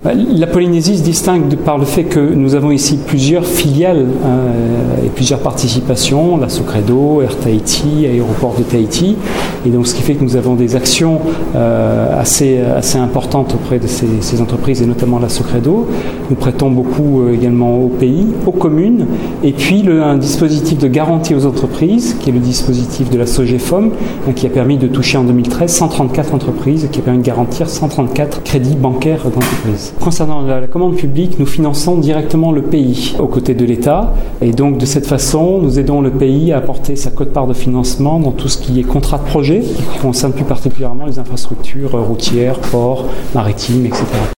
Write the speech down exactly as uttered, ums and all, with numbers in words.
La Polynésie se distingue de, par le fait que nous avons ici plusieurs filiales euh, et plusieurs participations, la Socredo, Air Tahiti, Aéroport de Tahiti, et donc ce qui fait que nous avons des actions euh, assez, assez importantes auprès de ces, ces entreprises et notamment la Socredo. Nous prêtons beaucoup euh, également au pays, aux communes, et puis le, un dispositif de garantie aux entreprises, qui est le dispositif de la SOGEFOM, hein, qui a permis de toucher en deux mille treize cent trente-quatre entreprises et qui a permis de garantir cent trente-quatre crédits bancaires d'entreprises. Concernant la, la commande publique, nous finançons directement le pays aux côtés de l'État et donc de cette façon, nous aidons le pays à apporter sa quote-part de financement dans tout ce qui est contrat de projet, qui concerne plus particulièrement les infrastructures routières, ports, maritimes, et cetera.